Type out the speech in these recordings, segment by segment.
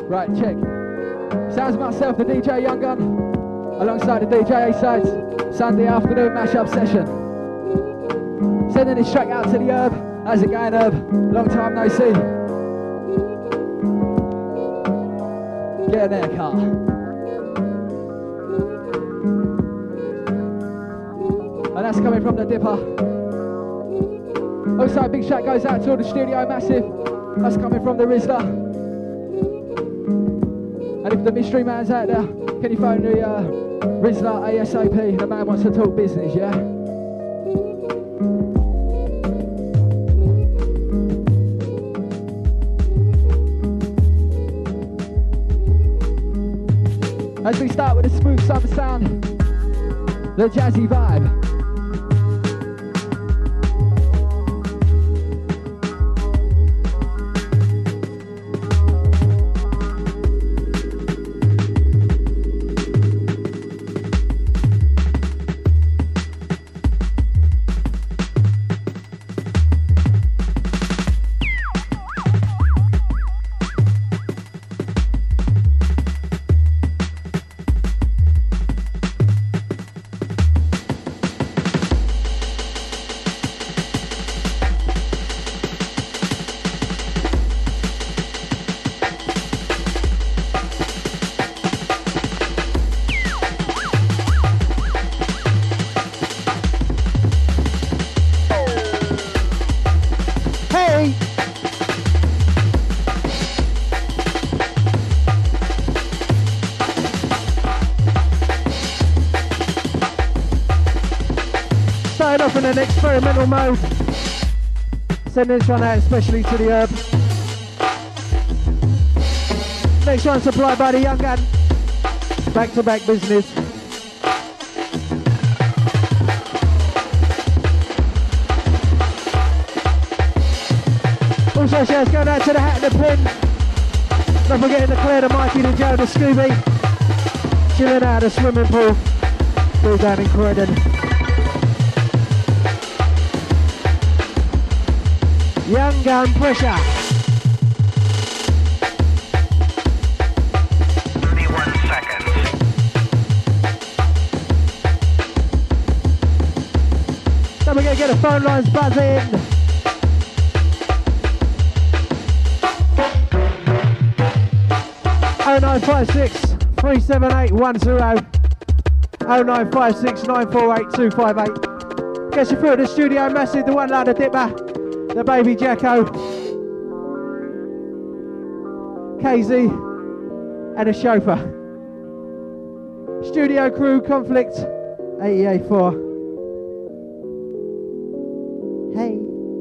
Right, check. Sounds myself, the DJ Young Gun, alongside the DJ A-Sides, Sunday afternoon mashup session. Sending this track out to the Herb. How's it going, Herb? Long time no see. Get in there, car. And that's coming from the Dipper. Also, a big shout goes out to all the Studio Massive. That's coming from the Rizzler. And if the mystery man's out there, can you phone the Rizzler ASAP? The man wants to talk business, yeah? As we start with a smooth summer sound, the jazzy vibe. In an experimental mode. Send this one out especially to the Herb. Next one supplied by the Young Gun. Back to back business. Also shouts going out to the Hat and the Pin. Not forgetting to clear the Mikey, the Joe, the Scooby. Chilling out of the swimming pool. Still down in Croydon. Young Gun pressure. 31 seconds. Then we're going to get the phone lines buzzing. Oh 0956 378 10. 0956 948 258. Gets you through to the Studio Massive, the one like the Dipper. The Baby Jacko, KZ, and a chauffeur. Studio crew, Conflict, 88.4. Hey.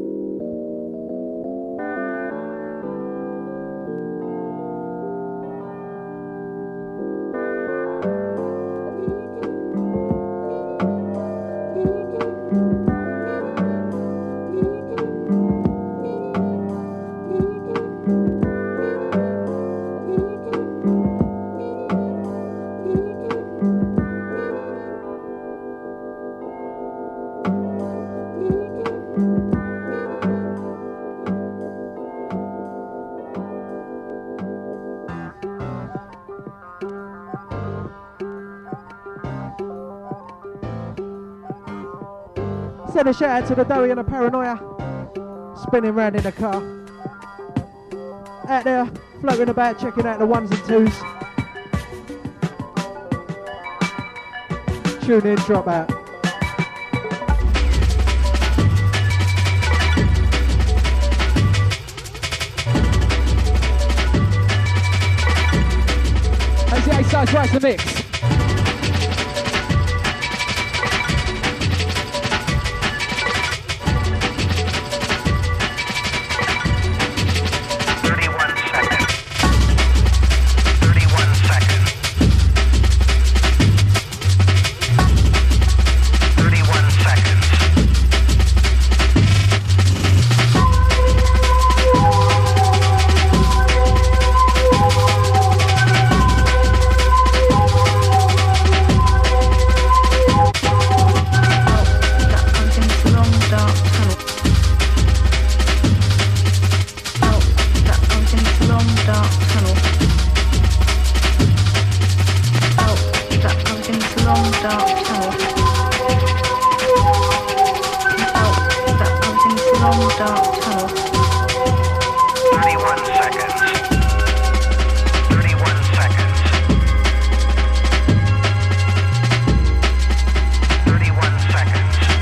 Send a shout out to the Dowie and the Paranoia, spinning round in the car. Out there, floating about, checking out the ones and twos. Tune in, drop out. As the A-Sides right to mix. dark tunnel. 31 seconds. 31 seconds. 31 seconds.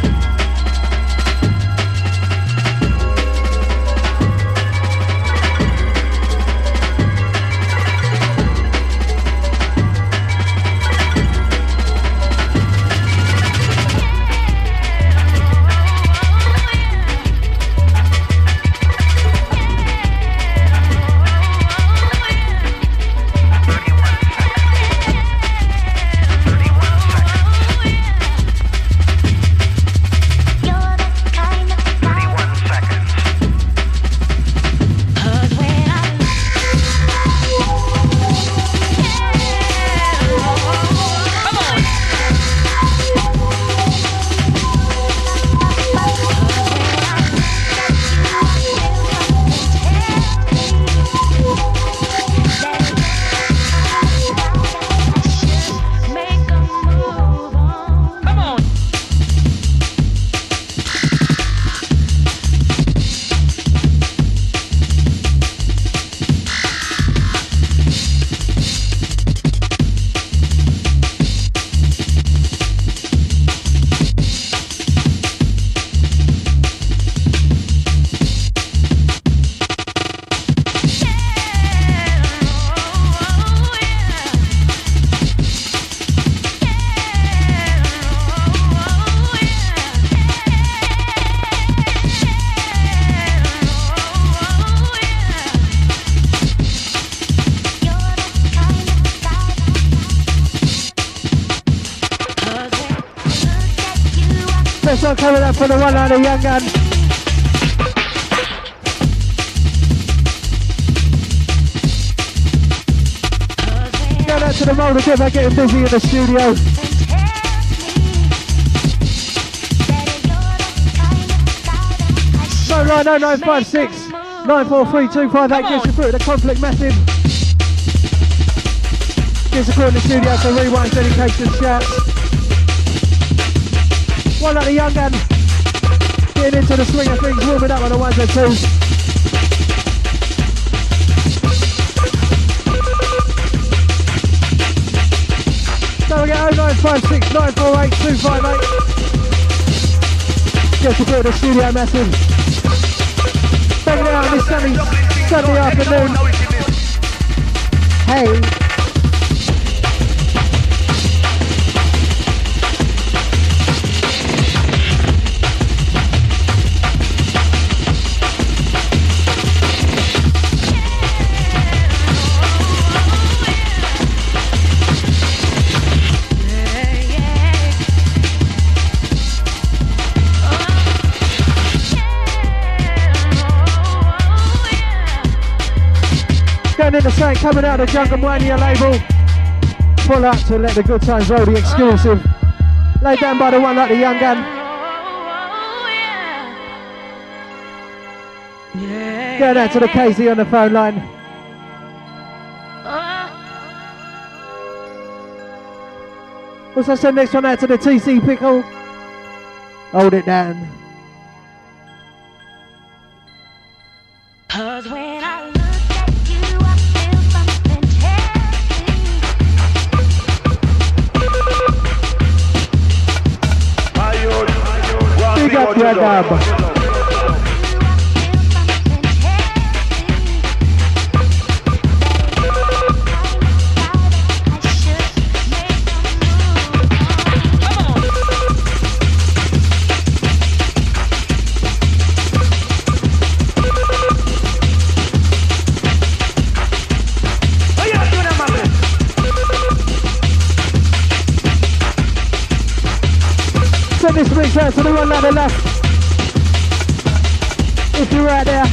Let's not cover that for the one out of Young Gun. Going out to the Moulder Kid, they're getting busy in the studio. No line 0956 94325, that gets you through the conflict message. Gets you through in the studio for rewinds, dedication, shouts. One like the Young Gun, getting into the swing of things, warming up on the ones and twos. Don't forget 0956 948 258. Just to put the studio massive. Banging it out on this Sunday afternoon. Hey. In the same, coming out of Jungle Mania label. Pull up to Let the Good Times Roll, the exclusive. Laid down by the one like the Young Gun. Going out to the KZ on the phone line. What's that? Send next one out to the TC Pickle. Hold it down. Cause when I look at you, I feel something telling me. Big up your dub. This brings out to the one ladder left. If you're right there.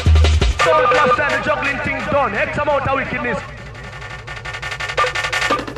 X amount of wickedness.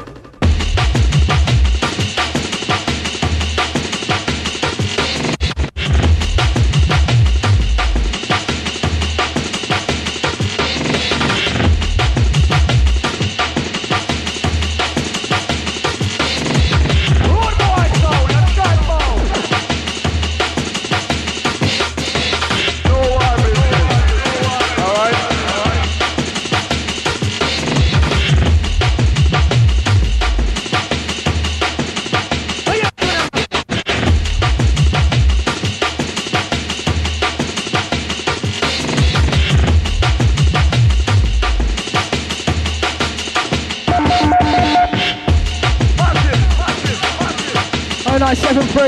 0973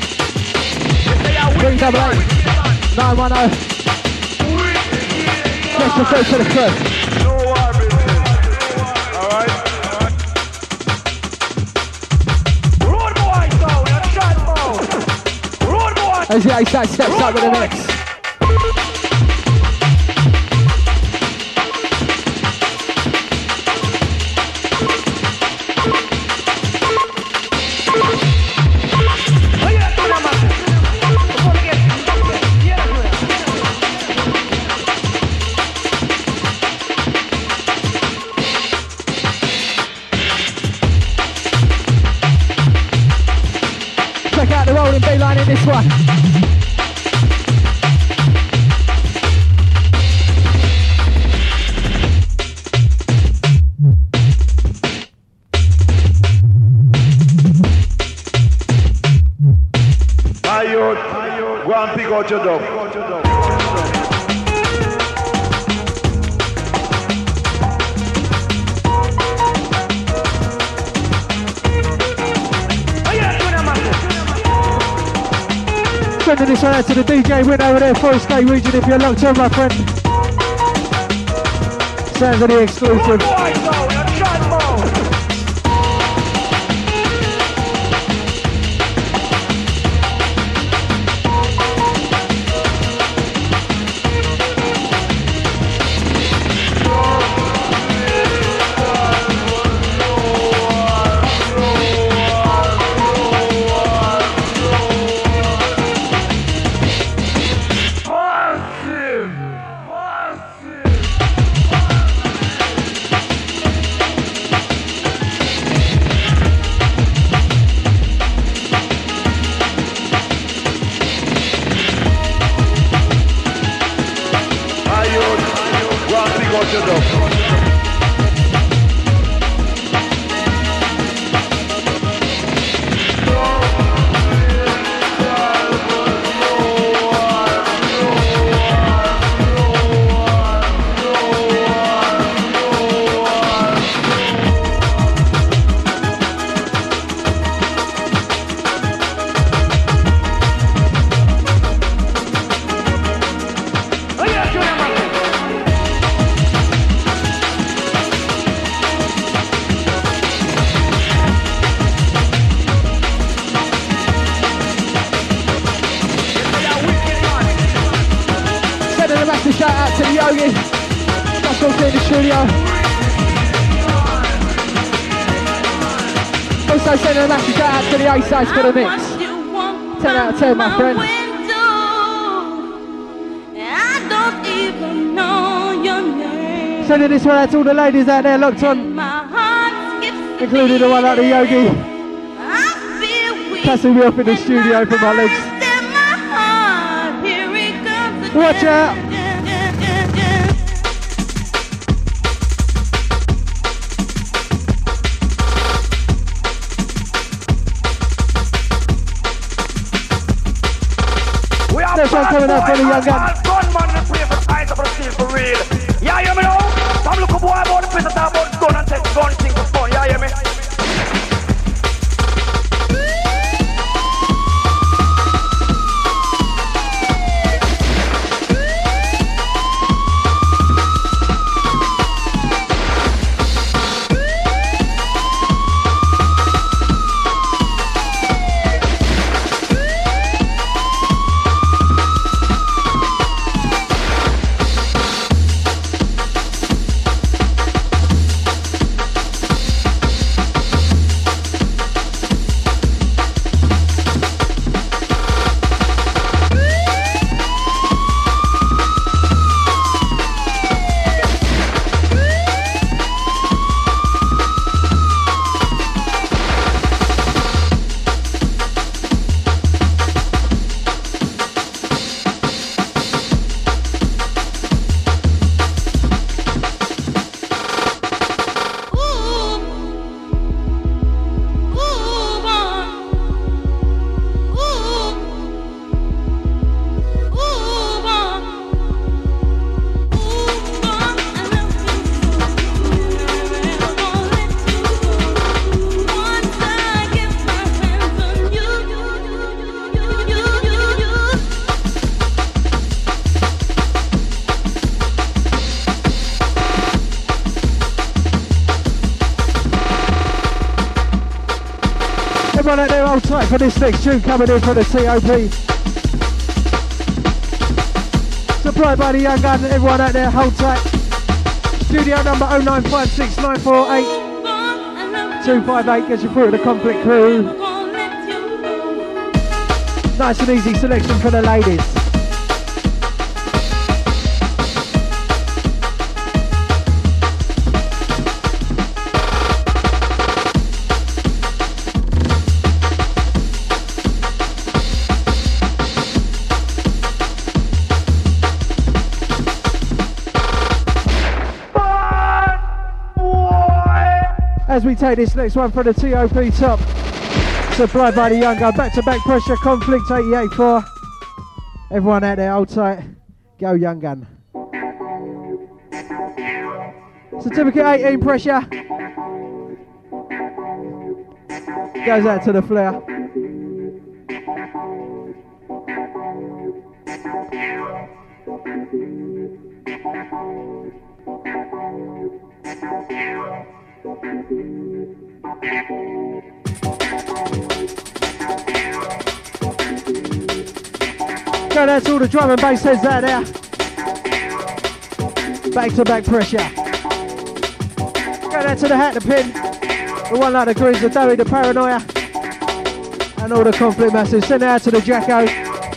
388 910. Special thanks to the crew. As the A-side steps up with the mix. Check out the rolling B-line in this one. Go and pick out your dog. Sending this one out to the DJ win over there, Forest State region if you're locked on, my friend. Sounds of the exclusive. Shout out to the Yogi, that's all in the studio. Also sending a massive shout out to the A-sides for the mix. 10 out of 10, my friend. Sending this one out to all the ladies out there locked on, including the one out the Yogi. Passing me up in the studio for my legs. Watch out! This one coming up for the young gun. Yeah, hear me now? Some look a boy about the place that about gun and take gun, think of fun. Yeah, hear me? Everyone out there, hold tight for this next tune coming in from the TOP. Supplied by the Young Gun. Everyone out there, hold tight. Studio number 0956 948 258 gets you through to the Conflict crew. Nice and easy selection for the ladies. As we take this next one from the TOP top, supplied by the Young Gun, back-to-back pressure, Conflict 88.4. Everyone out there, hold tight, go Young Gun. Certificate 18 pressure. Goes out to the flare. Go out to all the drum and bass heads out there. Back to back pressure. Go out to the Hat, the Pin, the One Like the Greens, the Dowie, the Paranoia, and all the Conflict masses. Send it out to the Jacko.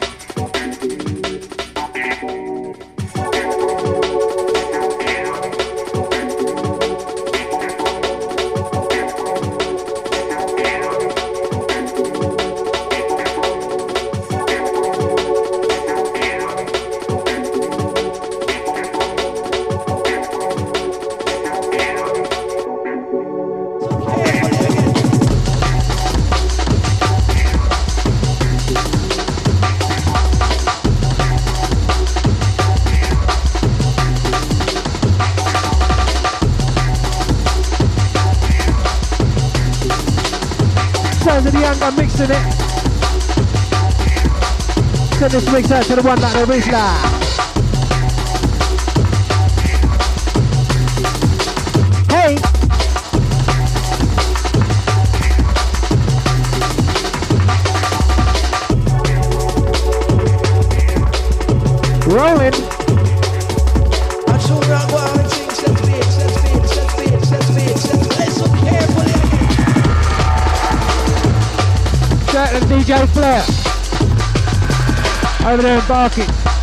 I'm mixing it. Send this mix out to the One Like the Rizla. Hey! Rolling. And DJ Flair over there in Barking.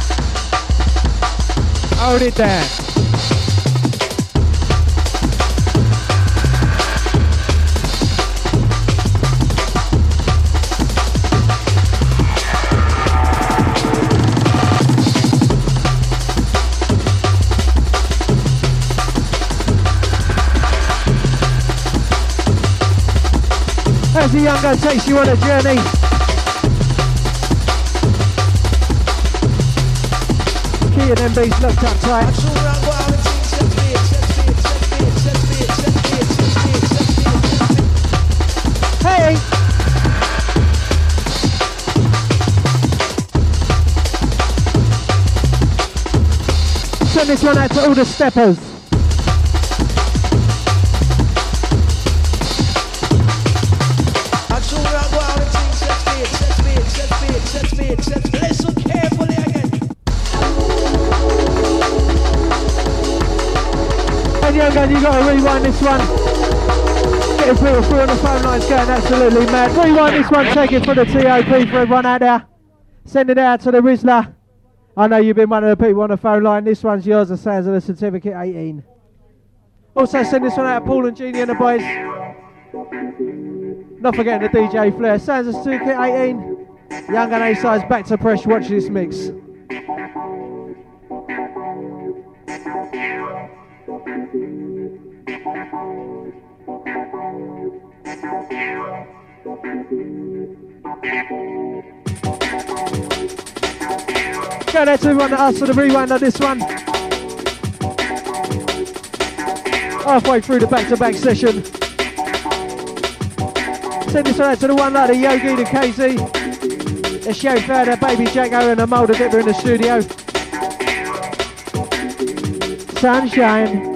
Hold it down. As the Young Gun takes you on a journey. Key and MB's looked up tight. Hey! Send this one out to all the steppers. Listen carefully again. And Young Gun, you gotta rewind this one. Get it through on the phone lines going absolutely mad. Rewind this one, take it for the TOP for everyone out there. Send it out to the Rizla. I know you've been one of the people on the phone line. This one's yours, the sounds of the Certificate 18. Also send this one out to Paul and Jeannie and the boys. Not forgetting the DJ Flair. Sounds of Certificate 18. Young Gun A-sides, back to press, watch this mix. Go there to everyone that asked for the rewind on this one. Halfway through the back-to-back session. Send this one out to the One Like the Yogi, the KZ, the chauffeur, the Baby Jacko and the Moulder Dipper in the studio. Sunshine.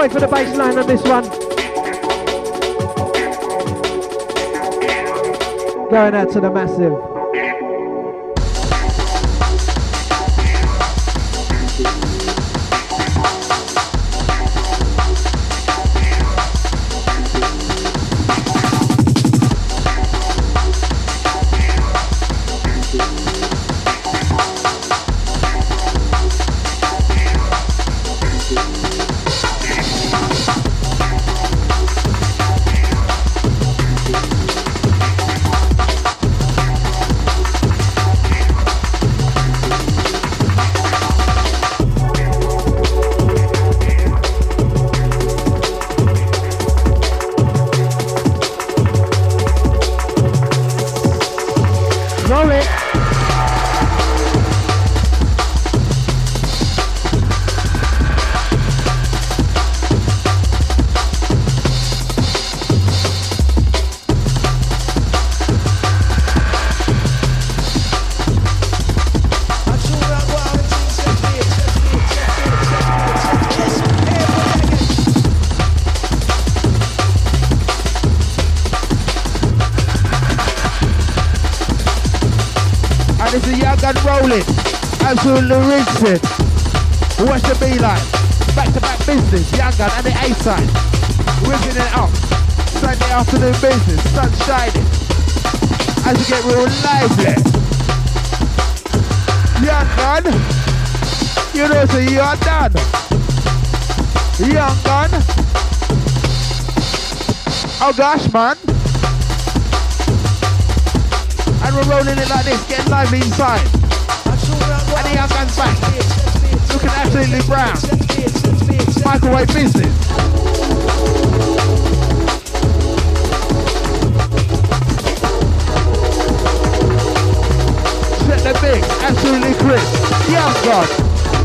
wait for the bass line on this one. Going out to the massive. Absolutely rinsing. What's the be like? Back-to-back business, Young Gun and the A-side. Ripping it up. Sunday afternoon business, sun shining. As we get real lively. Young Gun. You know, so you're done. Young Gun. Oh gosh, man. And we're rolling it like this, getting lively inside. And the Young Gun's back, looking absolutely brown. Microwave business. Set the big, absolutely crisp. Young Gun.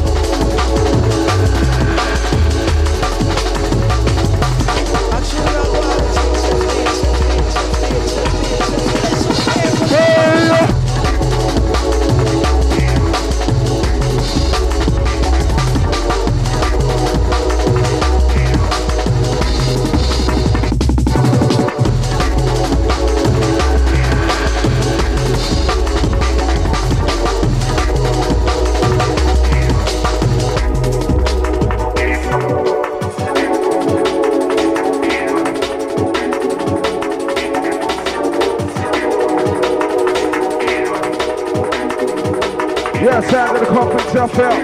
Sound of the conference yourself out.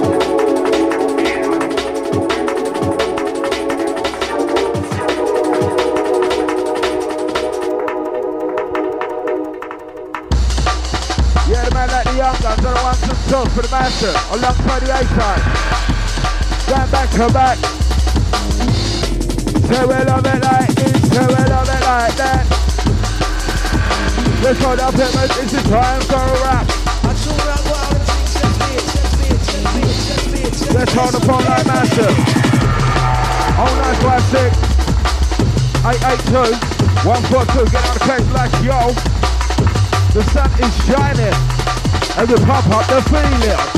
Yeah, the man like the Young Guns on the ones and twos for the master, alongside the A-side. Going back to back. So we love it like this, so we love it like that. Let's hold up it, mate, this is time for a rap. Let's hold the phone like massive. 0956 882 142. Get out of the case like yo. The sun is shining and we pop up the feeling.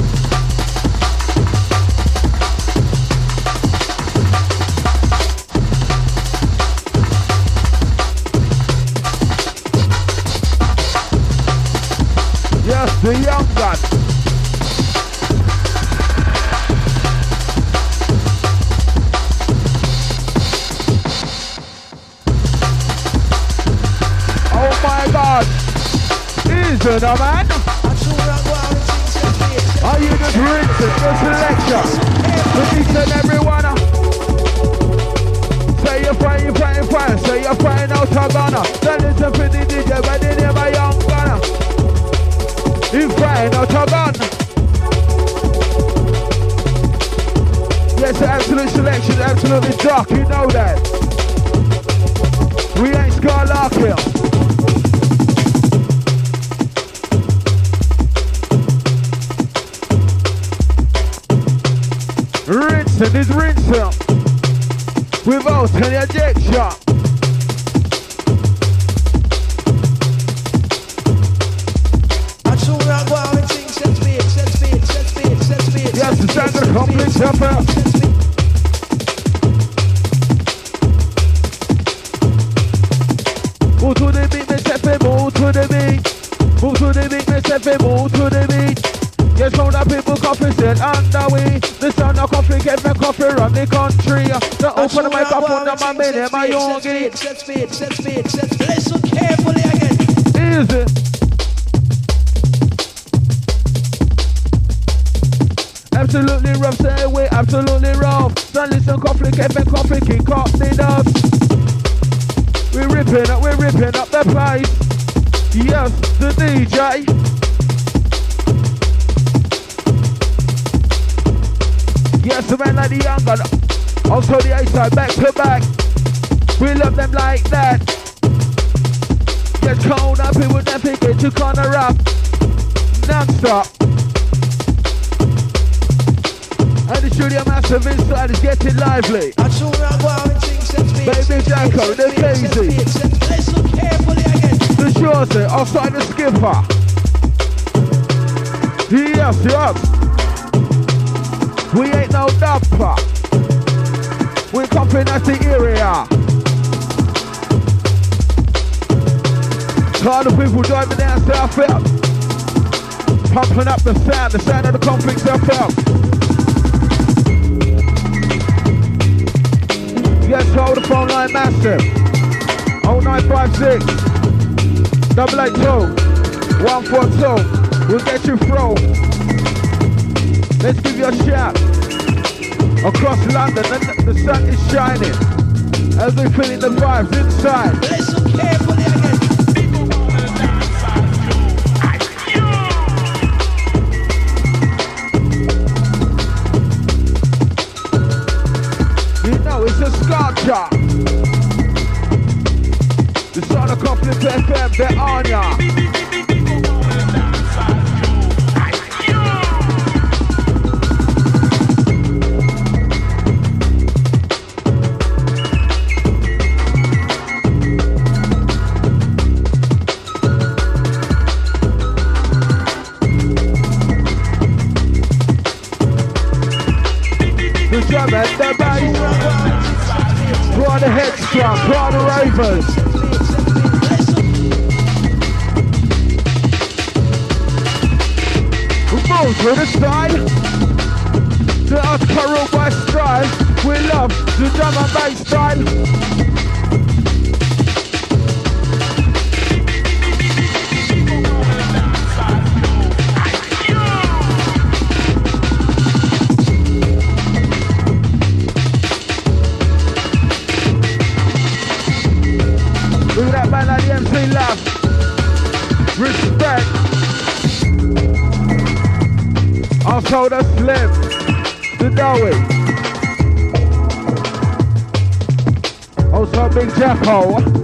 Yes, the Young Gun. Isn't a man? Are you just rinsing the selection? With each and every one. Say you're fine, say you're fine out of Ghana. Then listen for the DJ by the name of Young Gunner. He's fine out of Ghana. Yes, the absolute selection is absolutely dark, you know that. We ain't Scarlark here. Rinsing is rinsing without any ejection. Yes, the sound of the complete chopper. Move to the beat, let's have it move to the beat. Yes, round up people coffee set underway. The sound of coffee get me coffee run the country. The open the microphone on my minute, my own gate. Set speed. Listen carefully again. Easy. Absolutely rough, say away, absolutely rough. Son, listen, coffee, Kevin, coffee, kick up the dubs. We're ripping up the place. Yes, the DJ. Yes, the man like the young gun. Also the A-side, back to back. We love them like that. Yes, cold up, people never get to corner up. Non-stop. And the studio massive inside is getting lively. Baby Jacko, the Daisy. Listen carefully again. The Shorty, outside the skipper. Yes. We ain't no dumper. We're pumping at the area. All the people driving down Southfield. Pumping up the sound of the complex Southfield. Yes, hold the phone line massive. 0956 882 142. We'll get you through. Let's give you a shout. Across London, the sun is shining. As we feeling the vibes inside. Listen carefully again. You know it's a sculpture. The sound of Complex FM, they're on ya. The drum and the bass. Draw the headstrong, draw the ravers. We move to the side. The Oscar by style. We love the drum and bass style. Look at that man like the MC Love. Respect. Also the Slim. The Dowie. Also Big Jacko.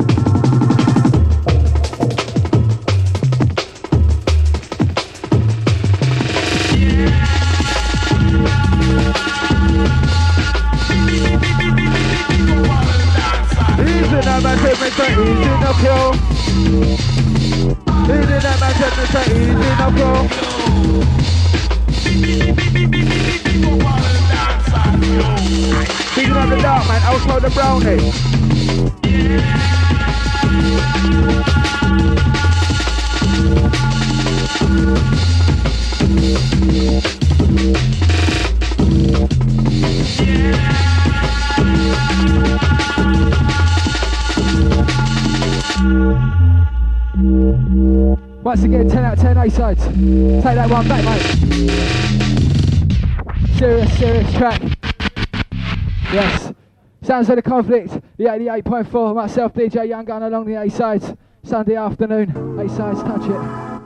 Easy now, man, take me so easy no flow. Easy now, man, take me so easy no flow. Speaking of the dark, man, also the brownie. Once again, 10 out of 10 A-sides. Take that one back, mate. Serious track. Yes. Sounds of the Conflict, the 88.4. Myself, DJ Young Gun, along the A-sides. Sunday afternoon. A-sides, touch it.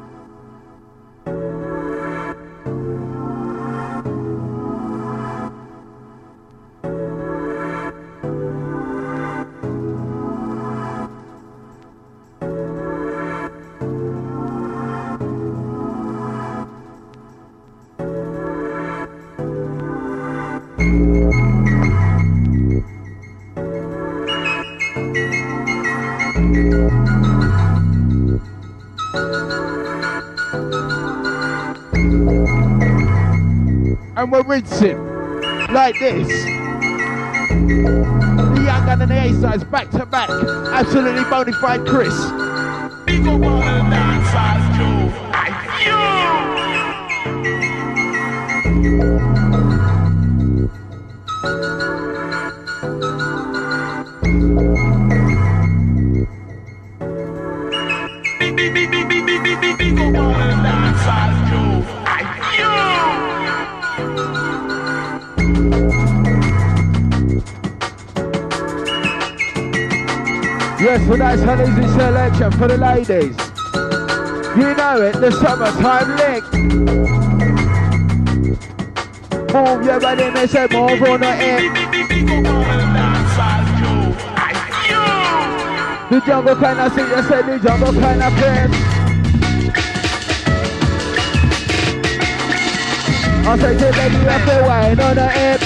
And we're rinsing like this. The Young Gun and the A-sides back to back. Absolutely bona fide Chris. Big up all the dancers, Joe. Yes, for nice honeys in selection for the ladies. You know it, the summertime lick. Move your body, me say move on the hip. The jungle kind of sing, you say the jungle kind of friend. I say to baby, you have to wine on the hip.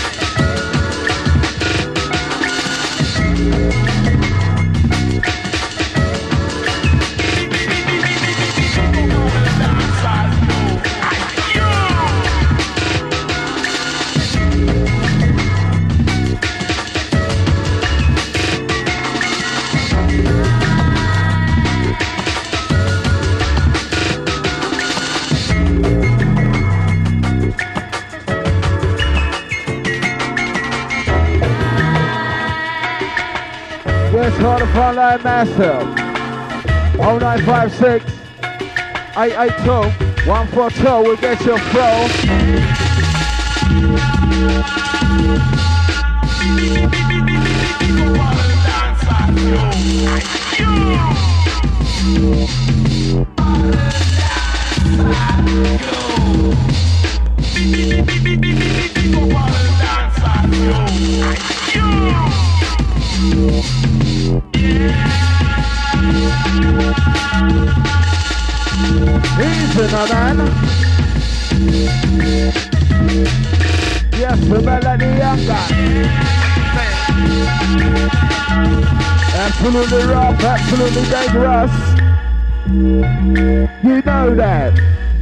Call the front line myself. 0956 882 142 will get your flow. Easy now, man. Yes, the melody younger. Absolutely rough, absolutely dangerous. You know that.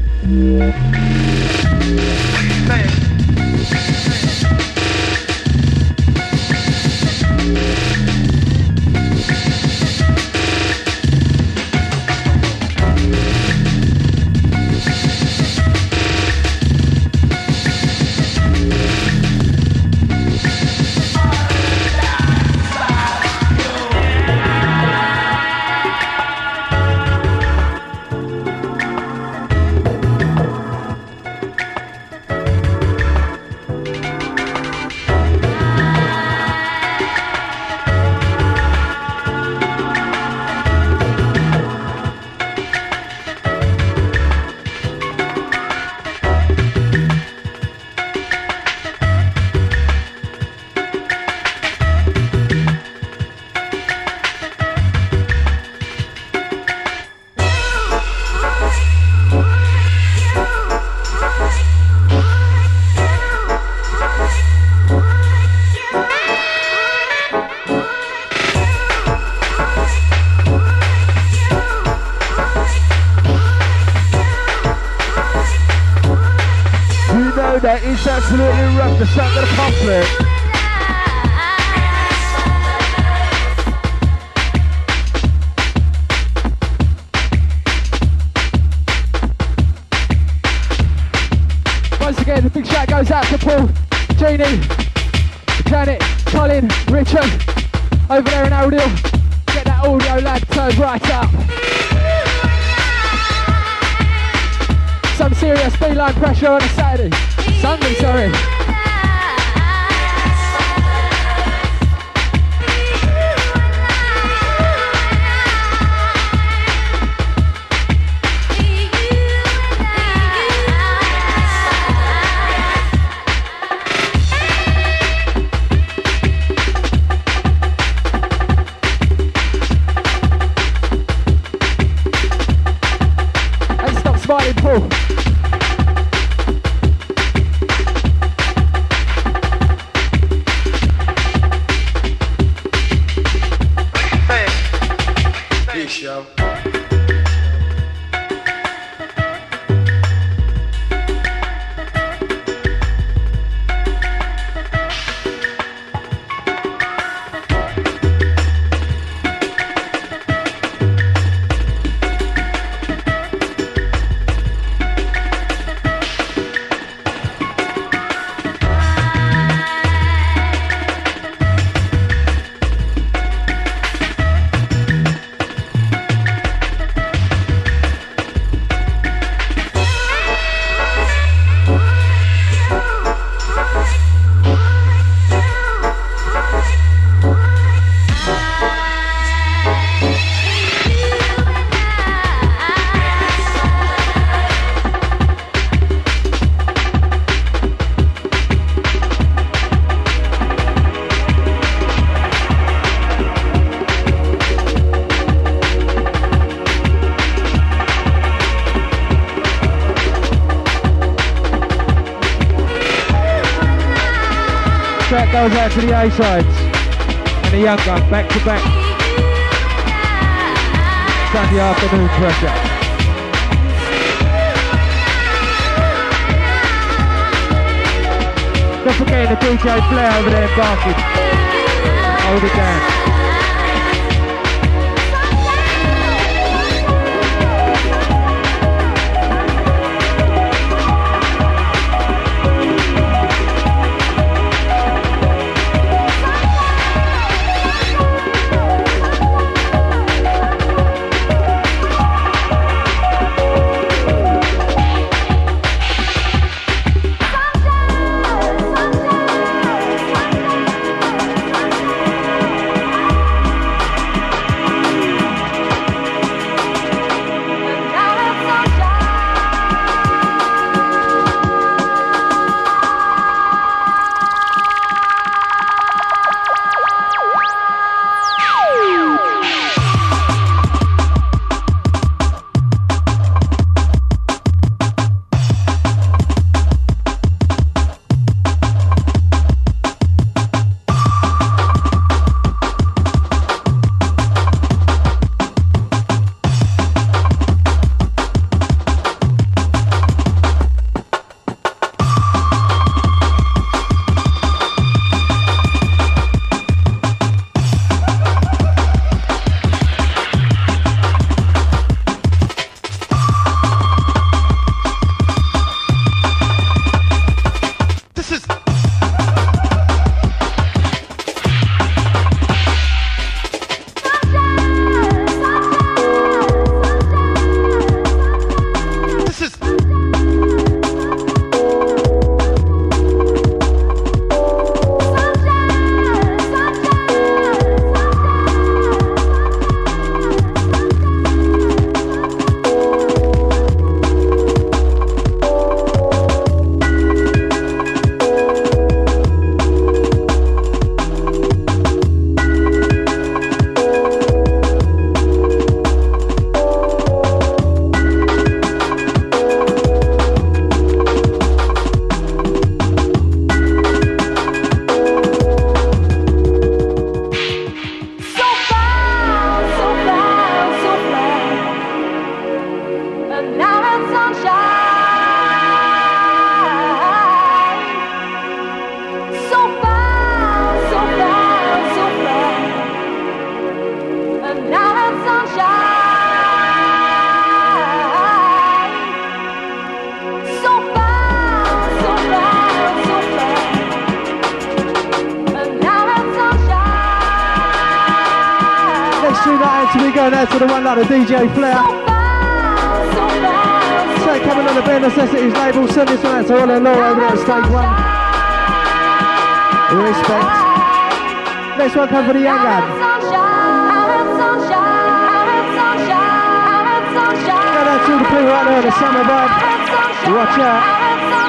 That is absolutely rough, the sound of the conflict. Once again, a big shout goes out to Paul, Jeannie, Janet, Colin, Richard, over there in Aldil. Get that audio lad turned right up. Some serious beeline pressure on a Saturday. Sunday, sorry. And stop smiling, Paul. goes out to the A-sides and the Young Gun, back to back. Sunday afternoon pressure. Don't forget the DJ Flair over there barking. Hold it down. Out to the one like the DJ Flair. So coming on the Bare Necessities label, send this one out to all their lore over there at stage one. Respect. Next one comes for the Young Gun. Go out to the people right there, the summer vibe. Watch out.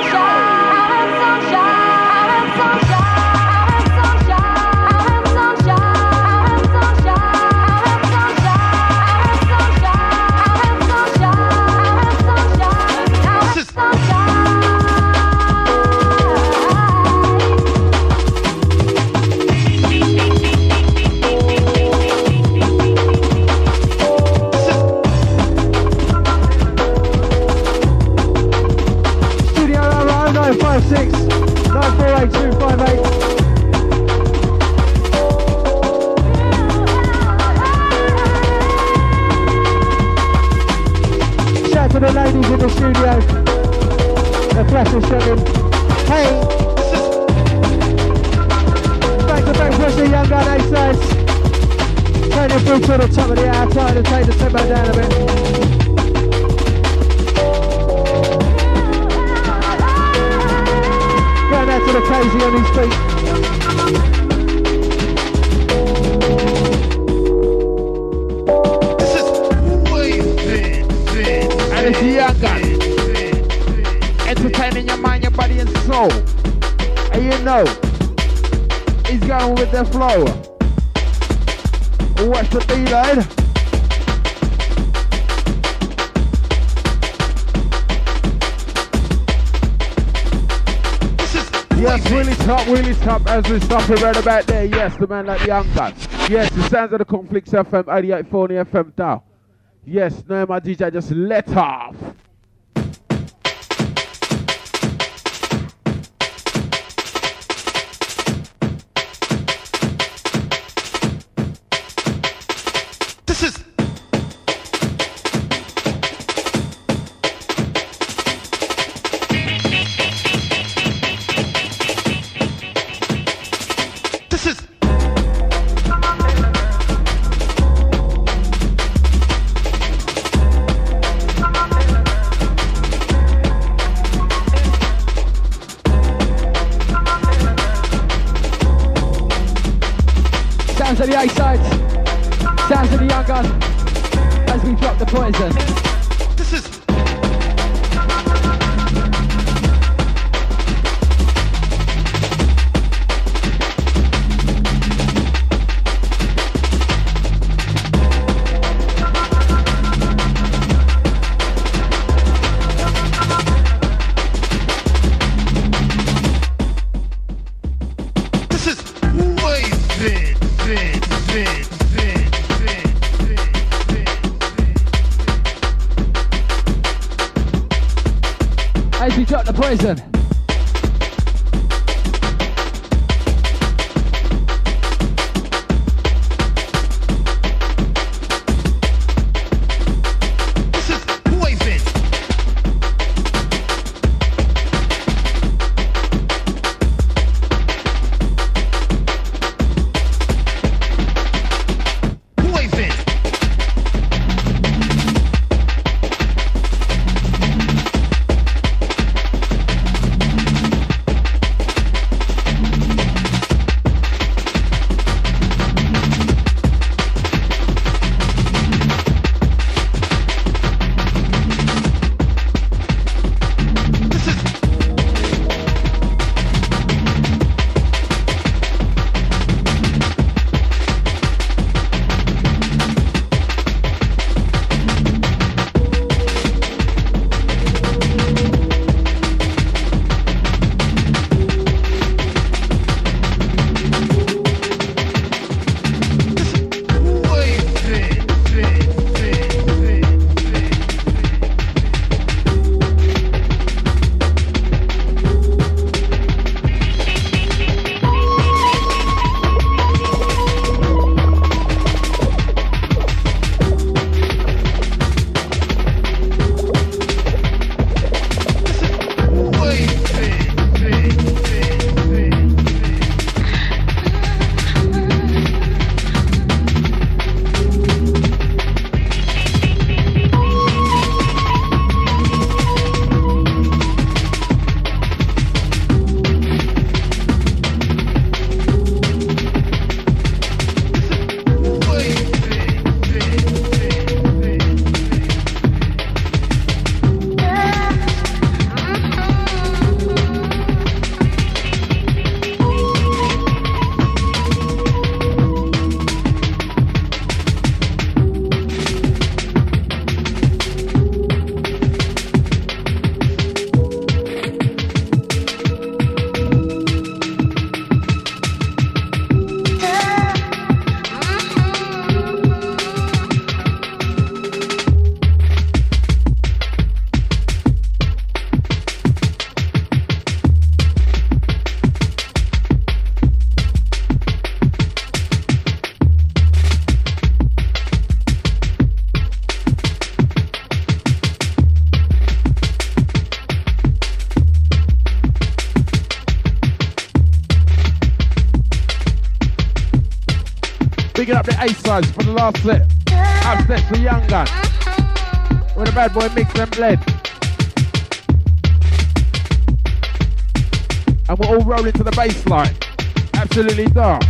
To the ladies in the studio, the flash is shutting. Hey, back to back pressure, Young Gun A-sides. Turn it through to the top of the hour, trying to take the tempo down a bit. Going out to the crazy on his feet. It's the Young Gun, entertaining your mind, your body and soul. And you know, he's going with the flow. Watch the beeline. Yes, really top as we stop it right about there. Yes, the man like the young gun. Yes, the sounds of the Conflicts FM 88.4 on the FM dial. Yes, no, my DJ just let off. This is Sounds of the A-sides, sounds of the young gun, as we drop the poison. This is As we drop the poison. this is poison. Poison. Bigging up the A-sides for the last set. Upstairs for Young Gun. With a bad boy mix and blend. And we're all rolling to the bass line. Absolutely dark.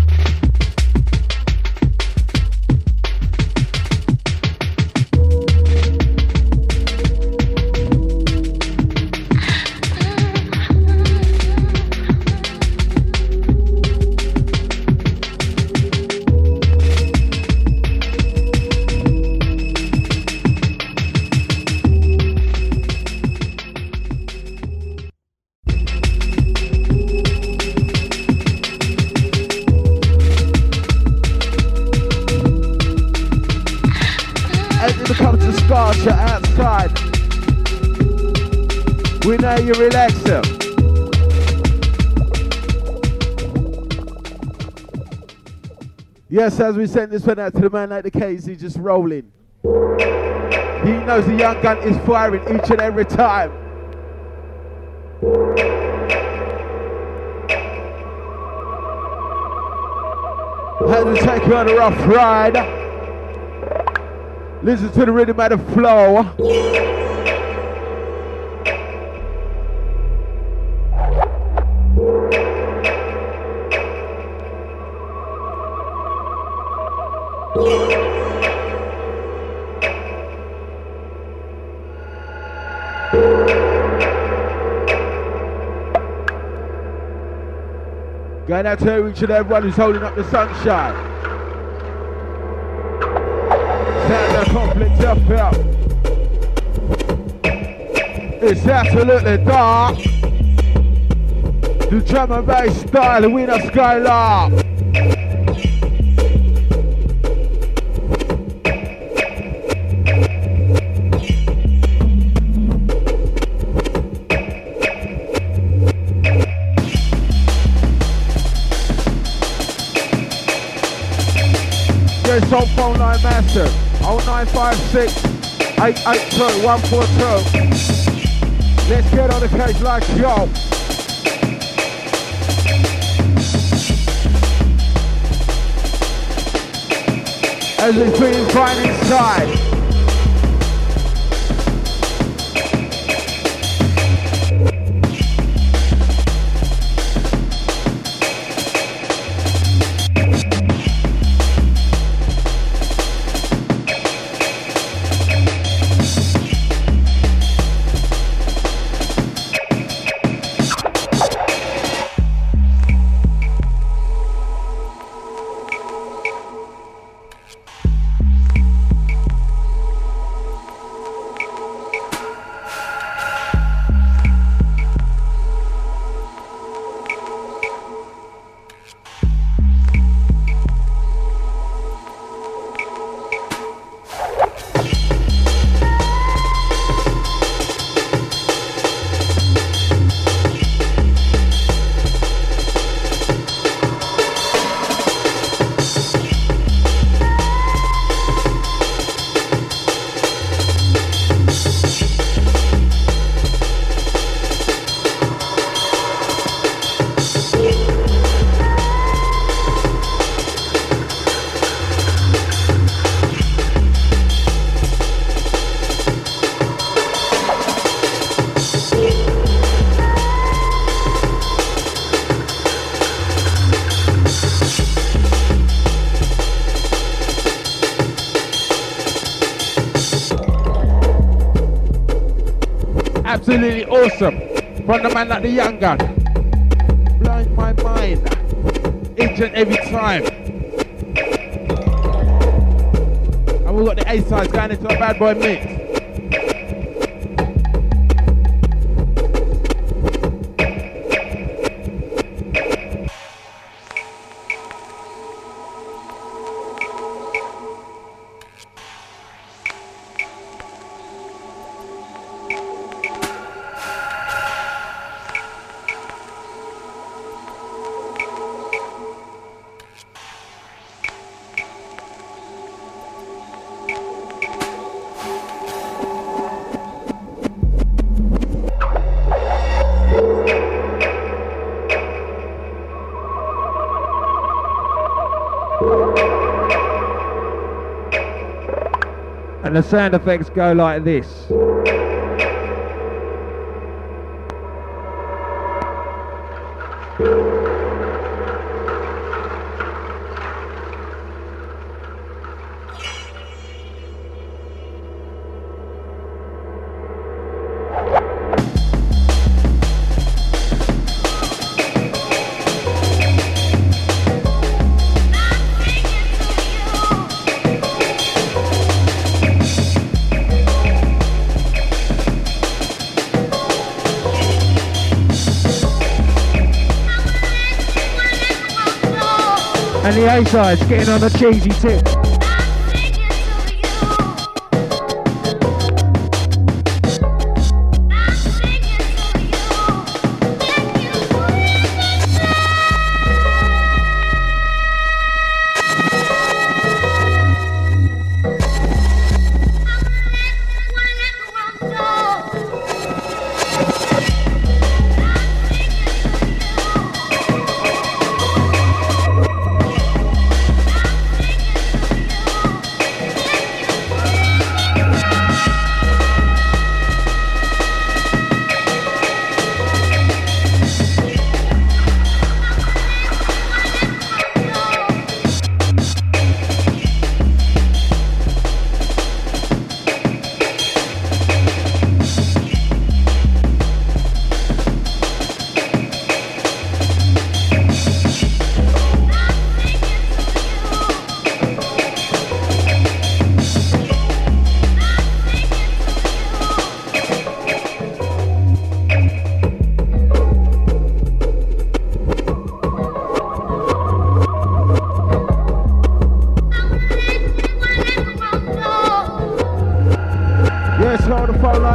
side. We know you relax them. Yes, as we send this one out to the man like the KZ, just rolling. He knows the young gun is firing each and every time. Had to take you on a rough ride. Listen to the rhythm of the flow. Going out to each and everyone who's holding up the sunshine. Sound of conflict up here. It's absolutely dark. The drum and bass style, the Wiener Skylark. Soul phone line master 0956 882 142. Let's get on the case like yo. As it's being fine inside. Absolutely awesome from the man like the young gun. Blowing my mind each and every time. And we've got the A-sides going into a bad boy mix. And the sound effects go like this. And the A-side's getting on a cheesy tip.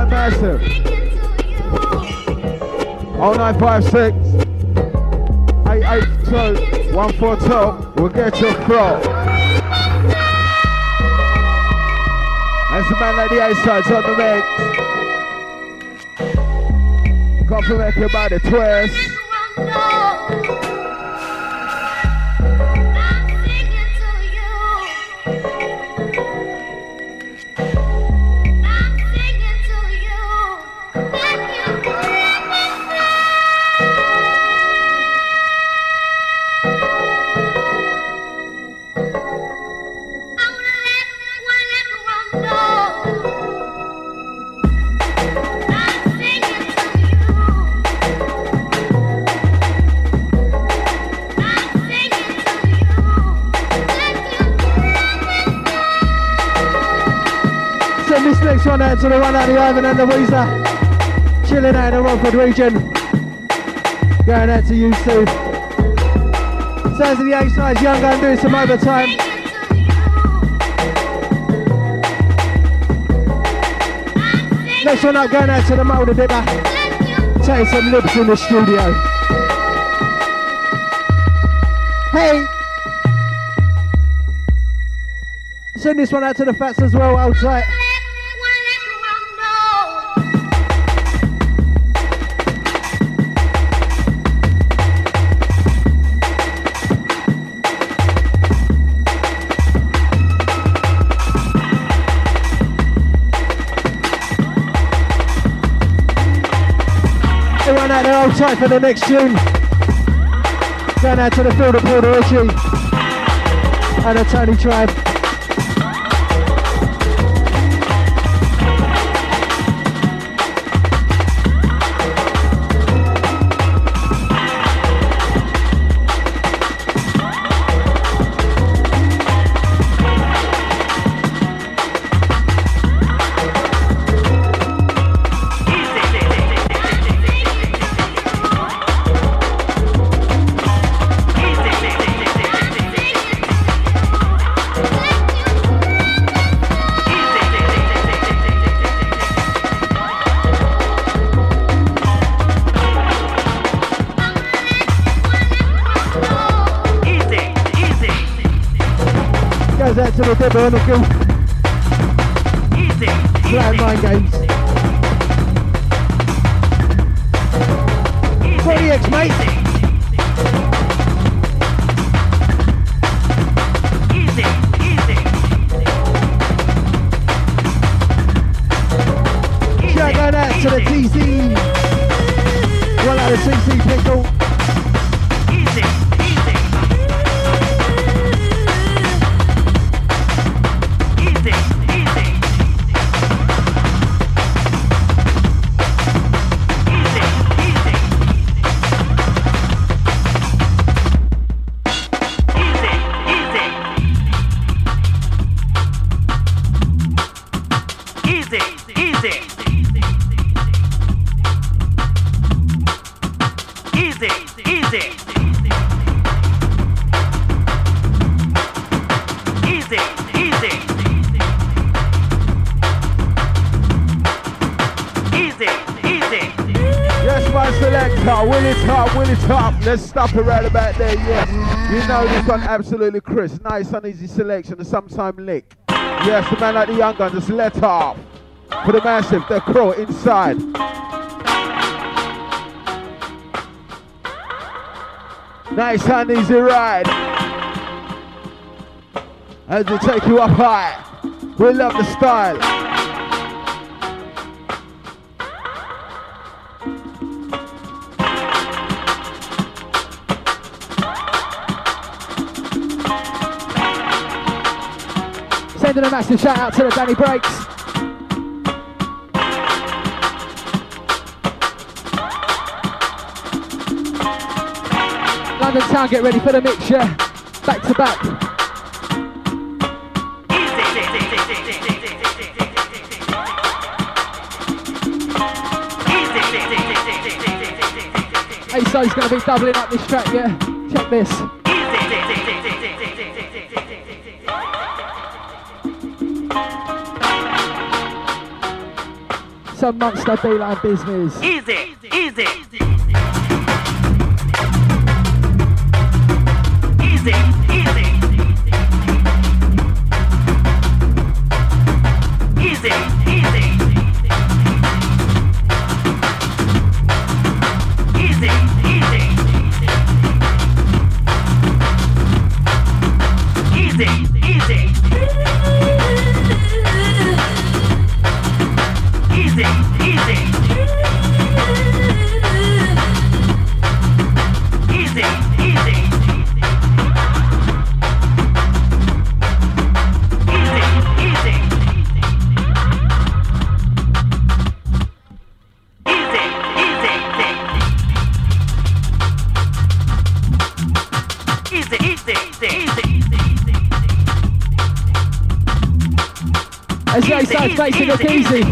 right, massive. 0956 882 142. We'll get your flow. That's the man like the A-sides on the mix. Compliment you by the twist. This next one out to the one out the Ivan and the Weezer. Chilling out in the Romford region. Going out to you too. Sounds of the A-sides, Young Gun doing some overtime. Next one up, going out to the Moulder Dipper. Taking some lips in the studio. Hey! Send this one out to the Fats as well, hold tight. Everyone out there, hold tight for the next tune. Going out to the Field of Porter Richie and the Tony Tribe. Goes out to the Dipper and the Goof. Playing mind games. 40x, mate. Shout going out to the TC. Well out of TC Pickle. Let's stop it right about there, yes. You know this one absolutely crisp. Nice and easy selection, the sometime lick. Yes, the man like the Young Gun, just let off. For the massive, the Crow inside. Nice and easy ride. As we take you up high. We love the style. Sending a massive shout out to the Danny Breaks. London Town, get ready for the mixture. Back to back. A-side's going to be doubling up this track, yeah? Check this. amongst the Bayline business. Easy, easy. Easy, easy. Easy, easy. Easy, easy. Easy, easy. Easy, easy. Easy, easy. As the A-side's making it easy.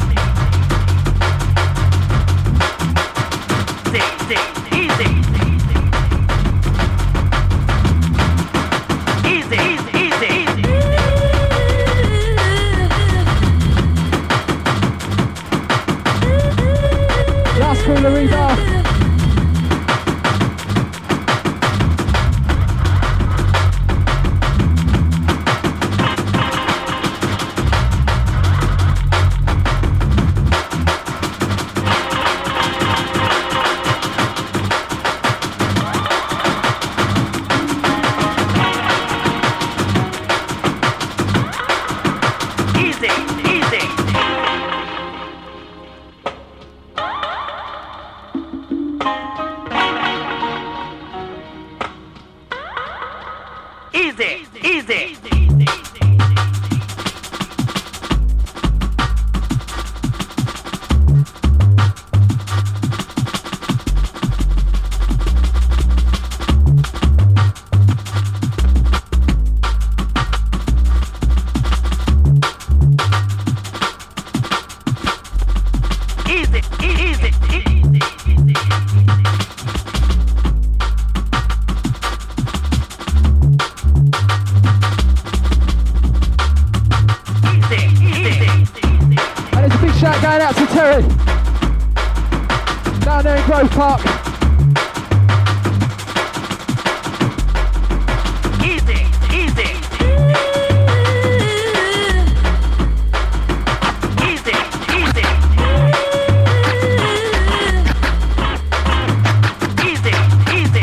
Last cooler reader. Down there in Grove Park. Easy, easy. Easy, easy. Easy, easy.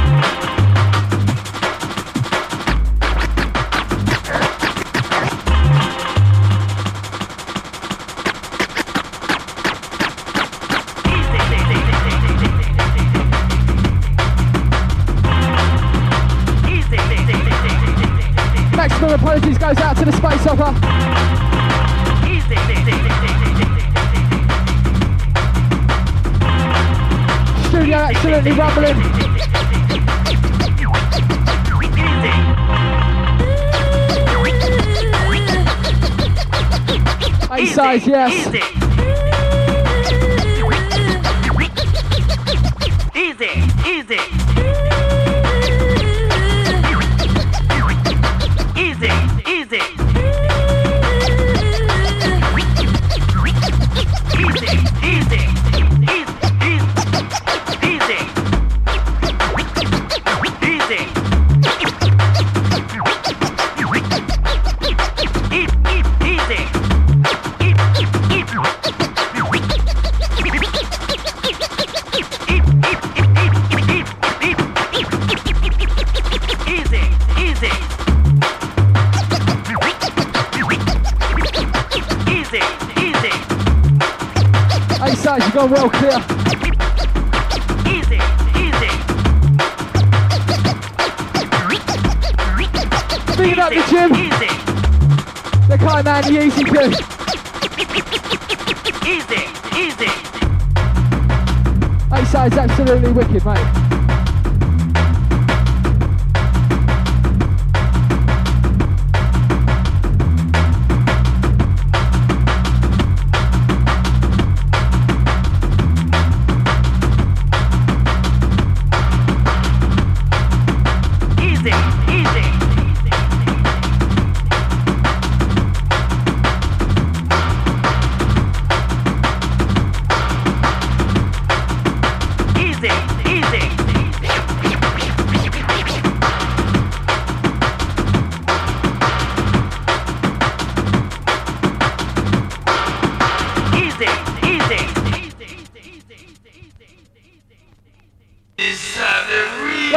Maximum apologies goes out to the Space Opera. Studio absolutely rumbling. A-sides, yes. Easy, easy. Easy, easy. Easy, easy. A-sides, you've gone well clear. Easy, easy. Speaking up the gym, Easy, the Kai Man, the Easy Crew. easy, easy. A-sides absolutely wicked, mate.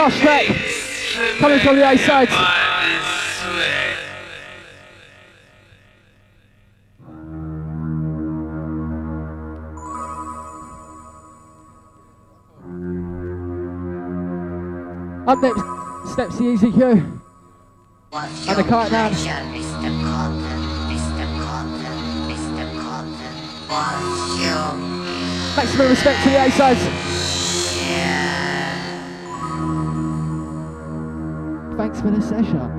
last track coming from the A-side. Up next, steps the Easy Q and the Kite Man. Maximum respect to the A-sides. Thanks for the session.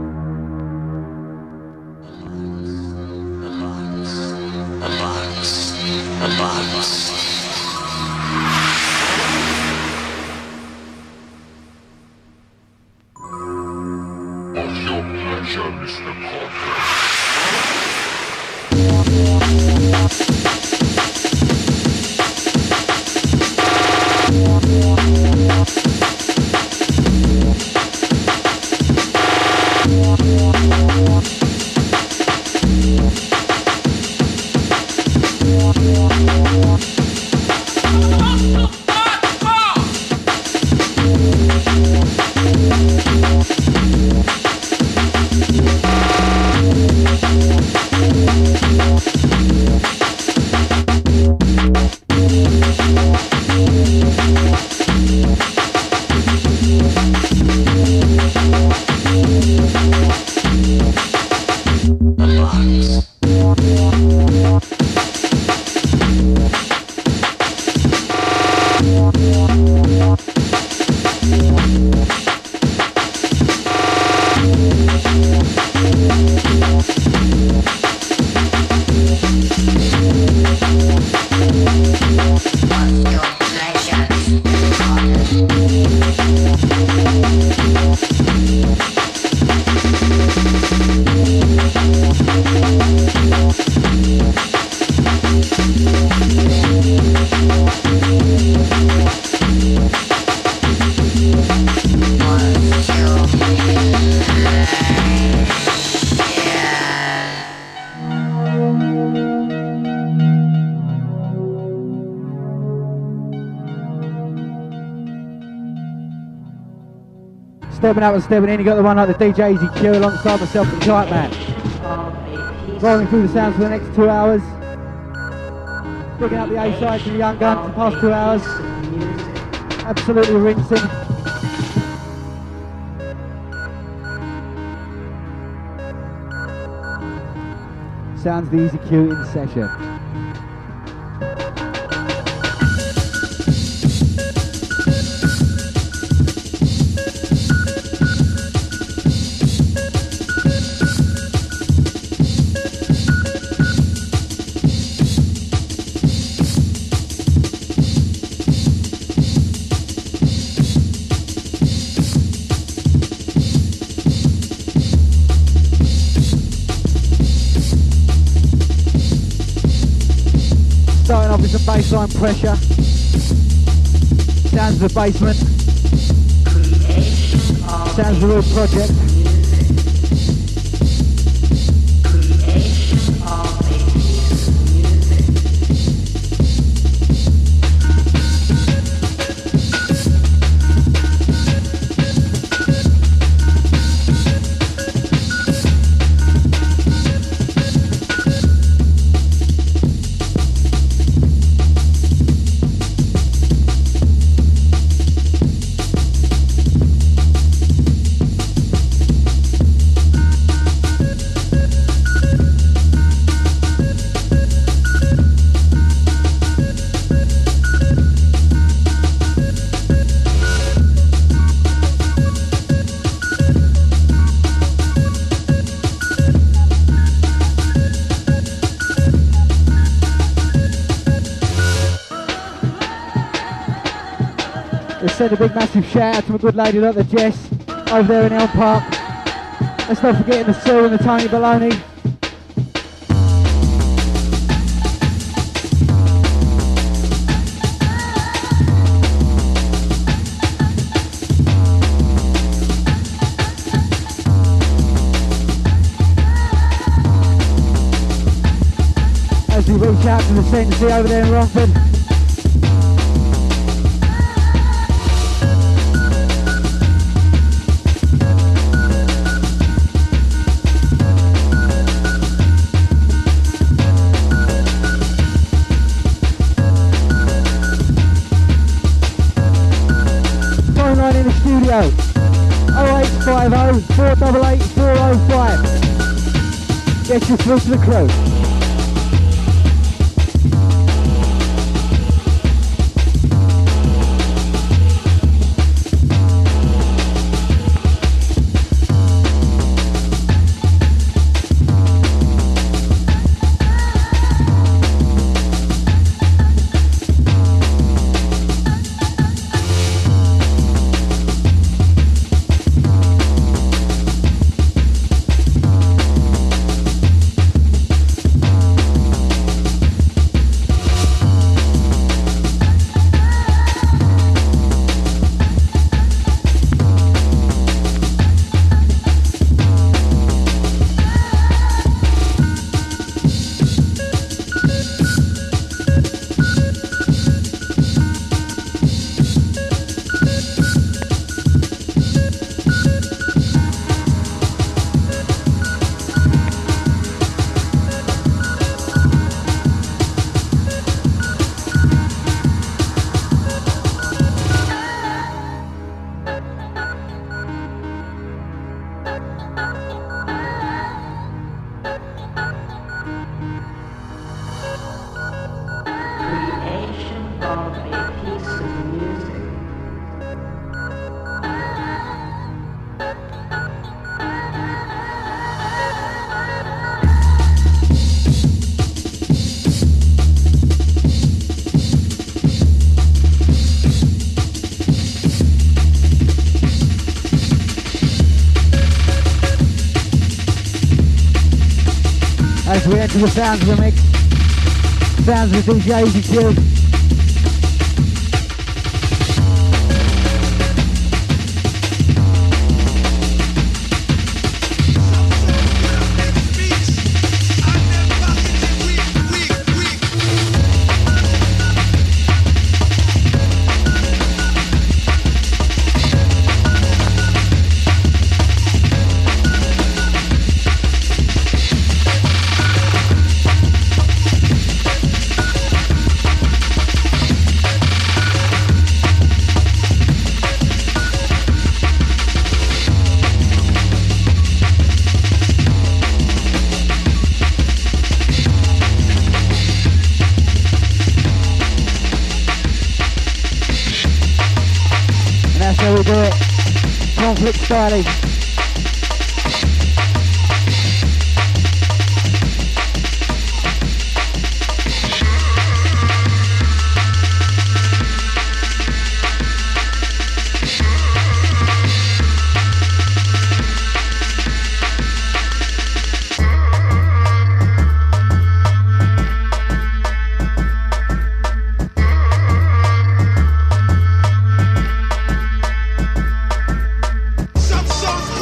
Stepping up and stepping in, you got the one like the DJ Easy Q alongside myself and the Kite Man. Rolling through the sounds for the next 2 hours. Picking up the A-sides and the Young Gun for the past 2 hours. Absolutely rinsing. Sounds the Easy Q in session. Baseline pressure, sounds of the basement, sounds of the real project. Send a big massive shout out to my good lady like the Jess over there in Elm Park. Let's not forget the Sue and the Tony Baloney. As we reach out to the Sensi over there in Romford. studio. 0850 488 405. Get you through to the crew. As we enter the sounds of the mix, sounds of DJ EasyQ. How we do it, conflict styling. Some songs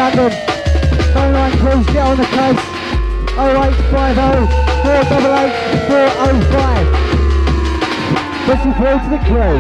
London. Phone line calls, get on the case. 0850 488 405. Pushing through to the crew.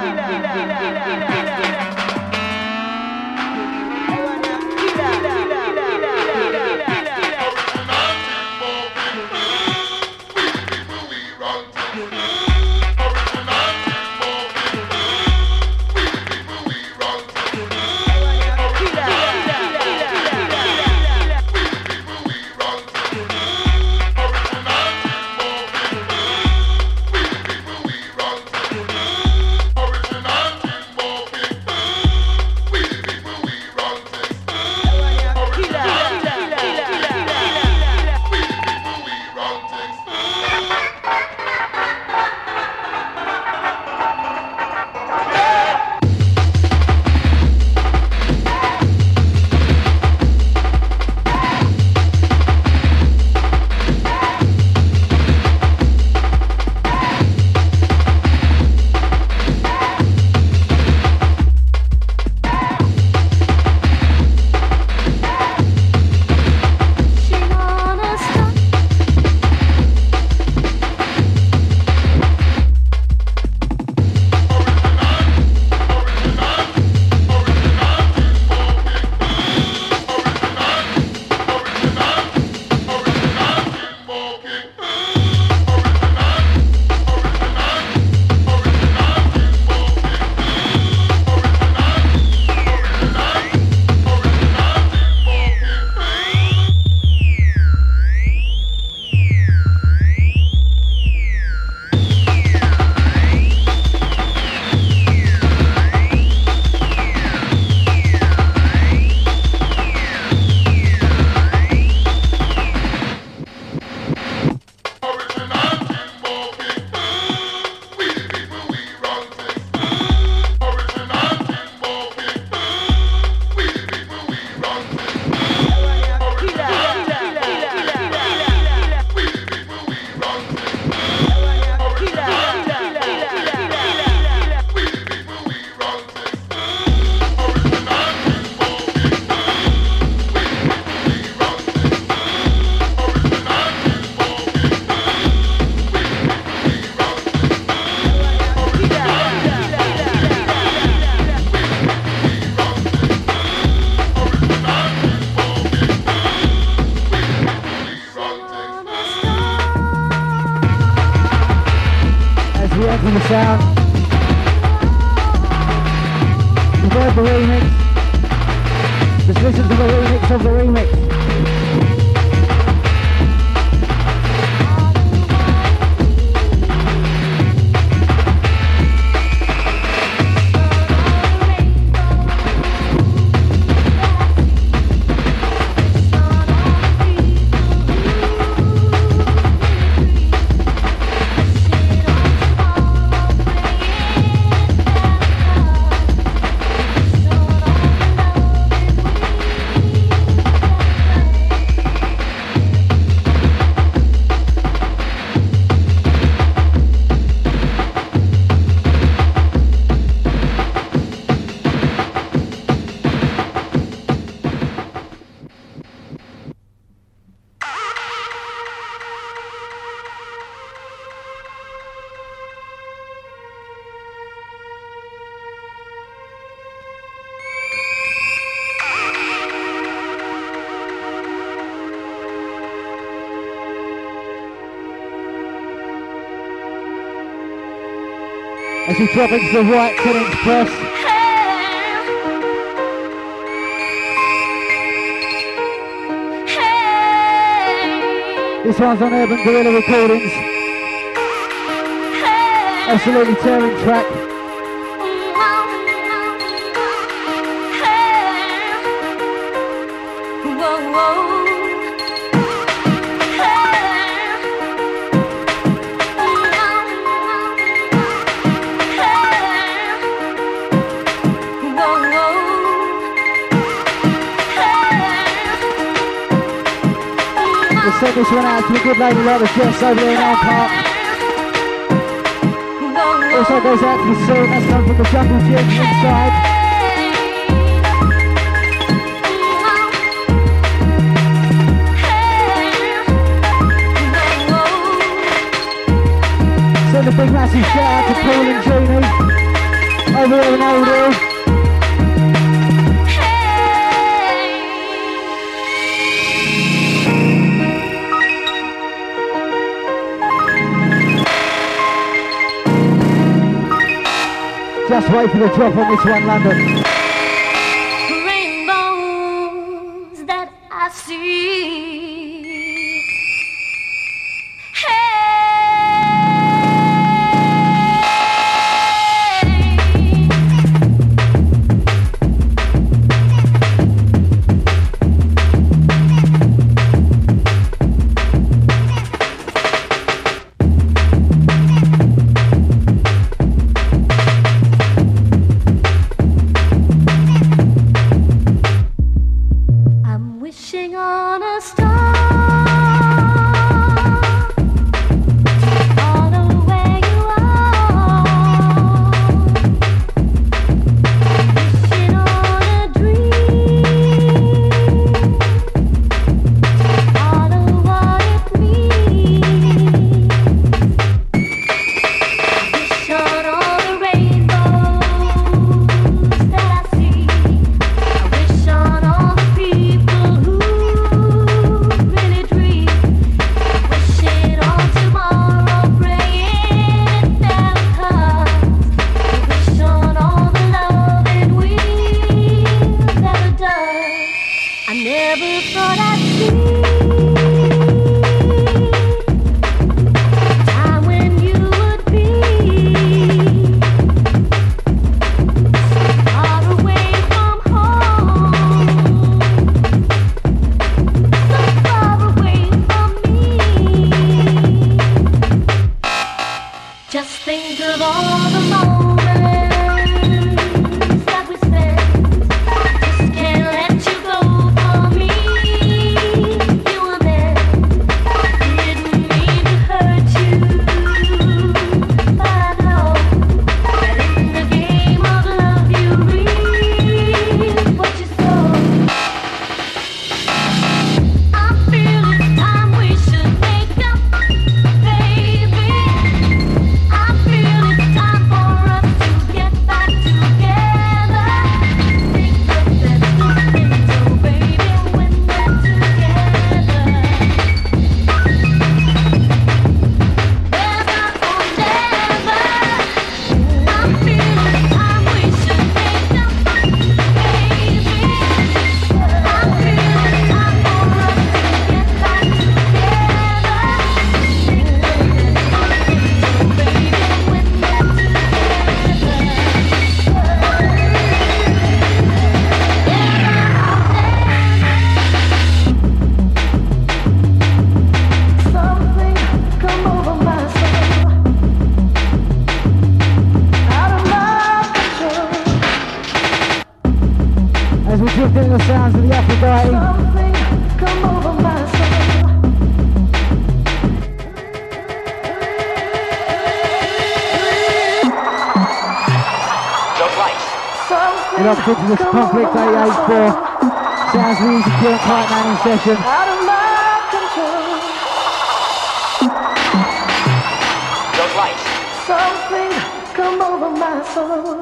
Sound. You've heard the remix. Just listen to the remix of the remix. As we drop into the White 10-inch press. This one's on Urban Gorilla Recordings. Absolutely tearing track. Send this one out to a good lady like the Jess over there in Elm Park. Also goes out to the Sue, that's come from the Jungle Gym inside. a big massive shout out to Paul and Jeannie over there in Old Hill. Just wait for the drop on this one, London. Rainbows that I see. Into this Conflict 884 Sounds Music Pure Quiet Man in session. Out of my control. Just right. Something come over my soul.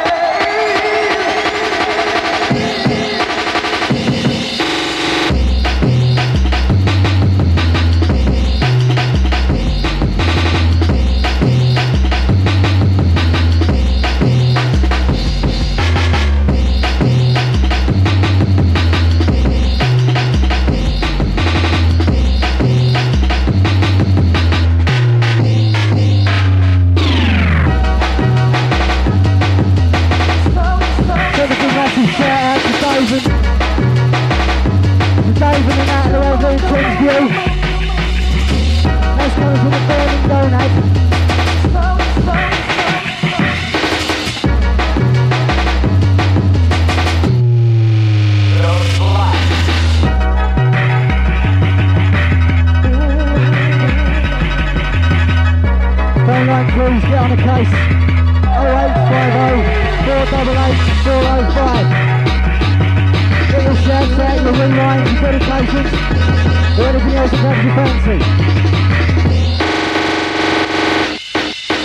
Please get on the case. 0850 488 405. Get your shouts out, your rewinds, your dedications, or anything else that comes your fancy.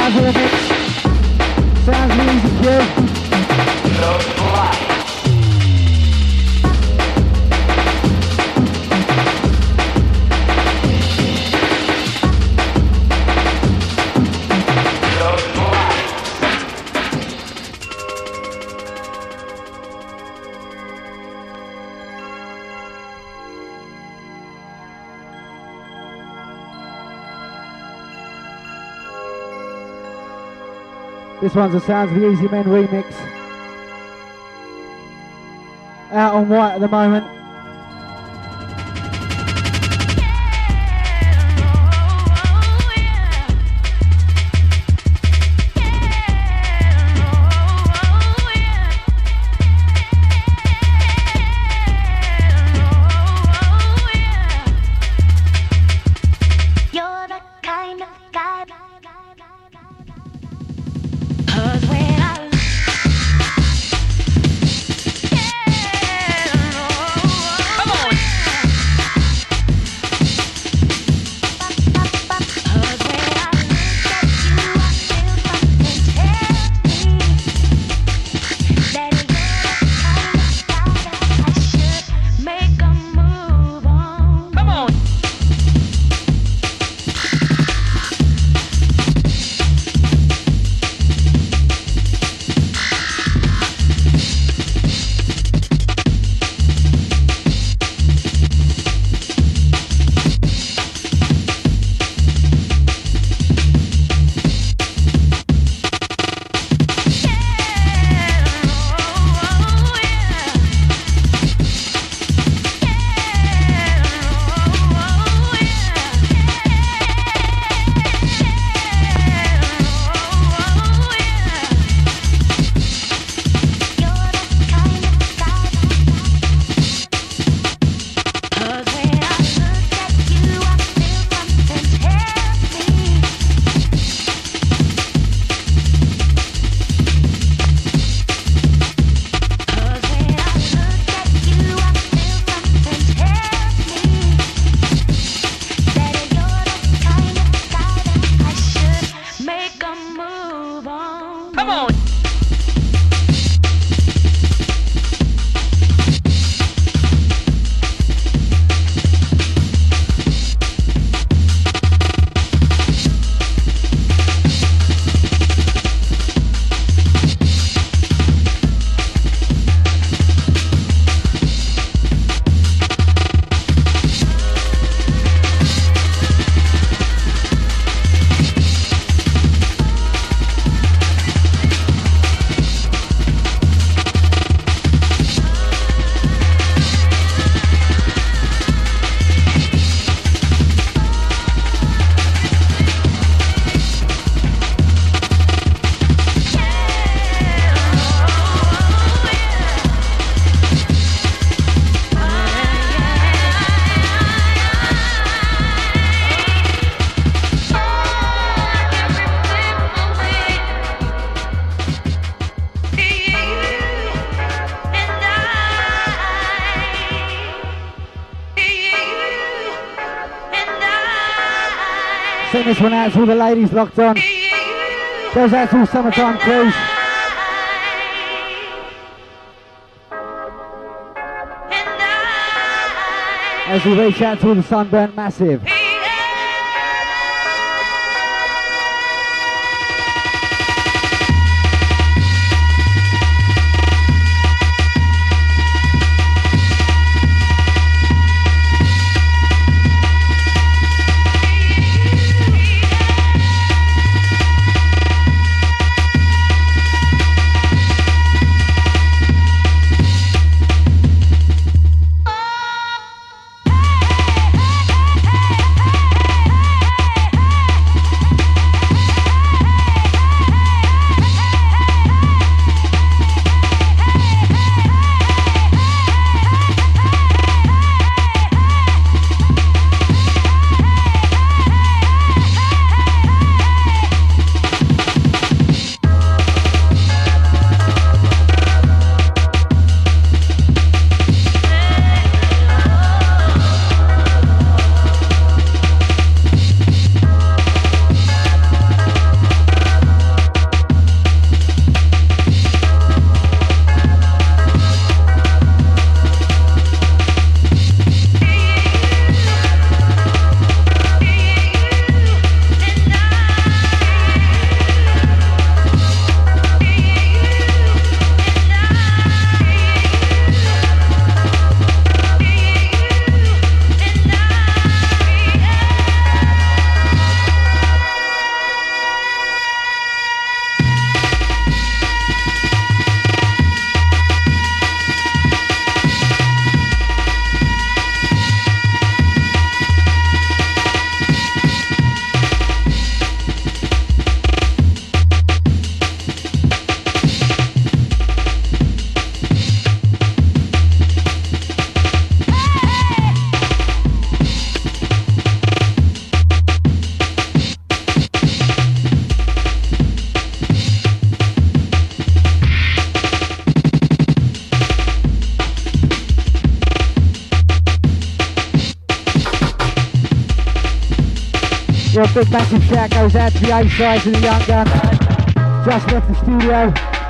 sounds of the mix. Sounds of Easy Q. Just right. This one's the Sounds of the Easy Men remix. Out on white at the moment. You're the kind of guy. 'Cause when I come on. 'Cause when I look at you, I feel something tells me that you're the kind of guy that I should make a move on. Come on. Send this one out to all the ladies locked on. Goes out to all summertime crews. As we reach out to all the sunburnt massive. Hey, hey, hey, hey. Yeah, big massive shout goes out to the A-sides of the Young Gun. Just left the studio.